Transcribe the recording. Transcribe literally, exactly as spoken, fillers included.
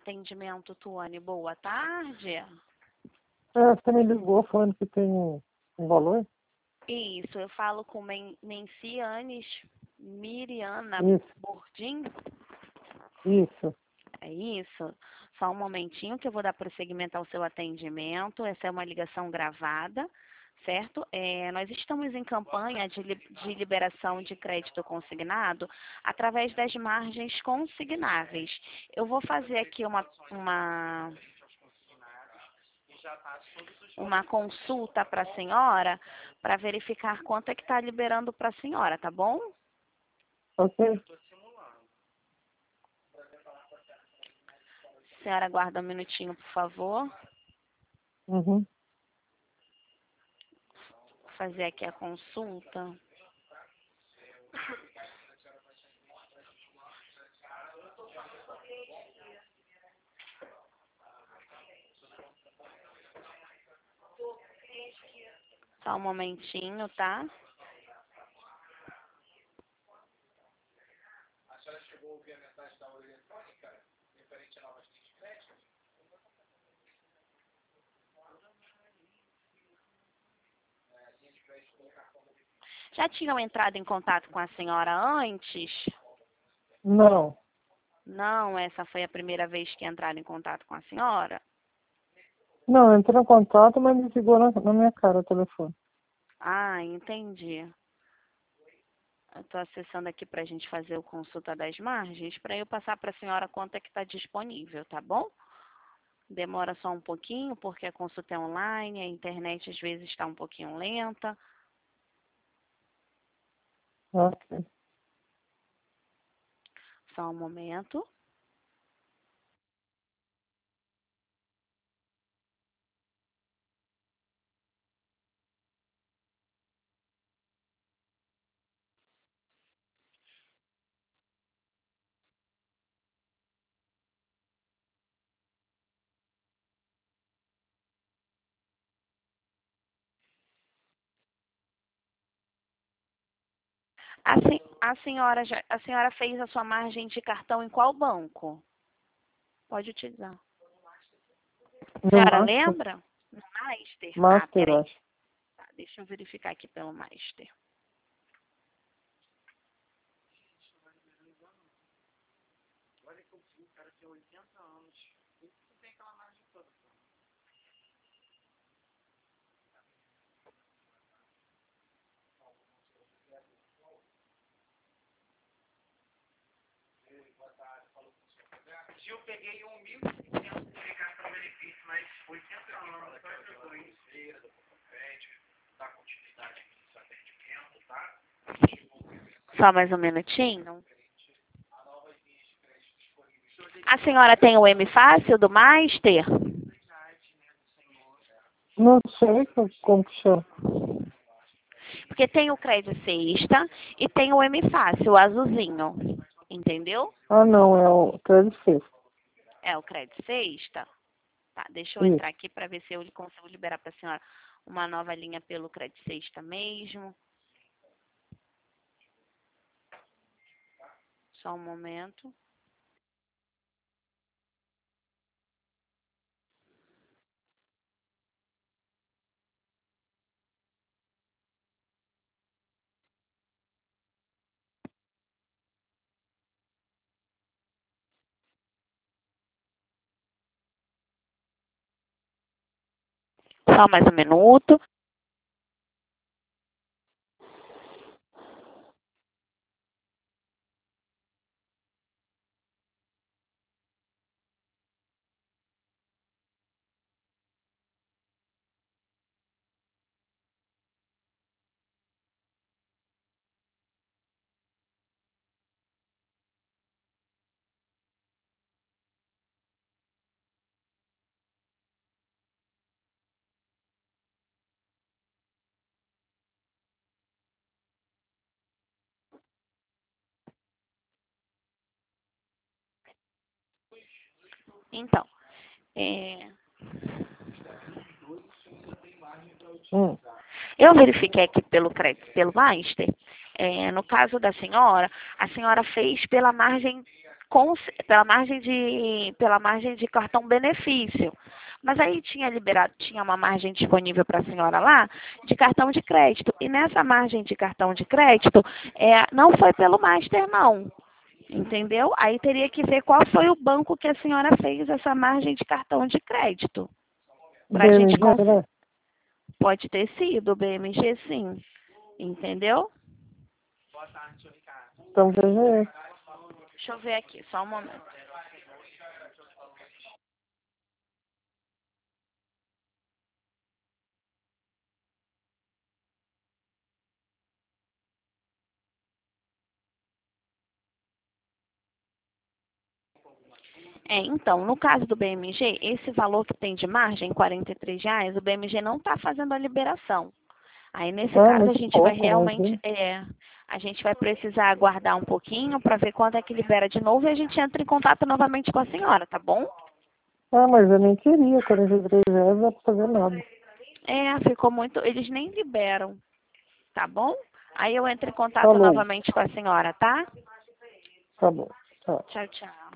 atendimento, Tuane. Boa tarde. É, você me ligou falando que tem um, um valor? Isso, eu falo com Men Mencianes Miriana Isso, Bordim. isso. É isso? Só um momentinho que eu vou dar prosseguimento ao seu atendimento. Essa é uma ligação gravada, certo? É, nós estamos em campanha de, li de liberação de crédito consignado através das margens consignáveis. Eu vou fazer aqui uma, uma, uma consulta para a senhora para verificar quanto é que está liberando para a senhora, tá bom? Ok. Senhora, aguarda um minutinho, por favor. Uhum. Vou fazer aqui a consulta. Só um momentinho, tá? A senhora chegou a ouvir a mensagem da aula eletrônica referente a novas linhas de crédito? É, linha de crédito pelo cartão da débito. Já tinham entrado em contato com a senhora antes? Não, Não, essa foi a primeira vez que entraram em contato com a senhora? não, entrou em contato, mas desligou na, na minha cara o telefone. Ah, entendi. Eu estou acessando aqui para a gente fazer o consulta das margens, para eu passar para a senhora quanto é que está disponível, tá bom? Demora só um pouquinho, porque a consulta é online, a internet às vezes está um pouquinho lenta. Ok. Só um momento. A, sen a, senhora já, a senhora fez a sua margem de cartão em qual banco? Pode utilizar. A No senhora Master? lembra? No Master? Ah, Master, peraí. acho. Tá, deixa eu verificar aqui pelo Master. Olha que eu vi, o cara tem oitenta anos. Ele não tem aquela margem toda. Boa tarde, falou com o senhor Roberto. Eu peguei um mil e seiscentos de cartão benefício, mas oitenta anos, só ajudou isso. Feira, do crédito, dá continuidade aqui no seu atendimento, tá? Só mais um minutinho. Há novas linhas de crédito disponíveis. A senhora tem o M Fácil do Master? Não sei co- como que chama. Porque tem o Crédito Sexta e tem o M Fácil, o azulzinho. Entendeu? Ah, não, é o Crédito Sexta. É o Crédito Sexta. Tá, deixa eu Isso. entrar aqui para ver se eu consigo liberar para a senhora uma nova linha pelo Crédito Sexta mesmo. Só um momento. Só mais um minuto. Então, é, Hum. eu verifiquei aqui pelo crédito, pelo Master. É, no caso da senhora, a senhora fez pela margem com, pela margem de, pela margem de cartão benefício. Mas aí tinha liberado, tinha uma margem disponível para a senhora lá de cartão de crédito. E nessa margem de cartão de crédito, é, não foi pelo Master, não. Entendeu? Aí teria que ver qual foi o banco que a senhora fez essa margem de cartão de crédito. Pra B M gente G, cons... né? Pode ter sido o B M G, sim. Entendeu? Então veja aí. Deixa eu ver aqui, só um momento. É, então, no caso do B M G, esse valor que tem de margem, quarenta e três reais, o B M G não está fazendo a liberação. Aí, nesse Ah, caso, a muito gente vai pouco, realmente, mas... é, a gente vai precisar aguardar um pouquinho para ver quando é que libera de novo e a gente entra em contato novamente com a senhora, tá bom? Ah, mas eu nem queria, quarenta e três reais não dá pra fazer nada. É, ficou muito, eles nem liberam, tá bom? Aí eu entro em contato Falou. novamente com a senhora, tá? Tá bom. Tchau. Tchau, tchau.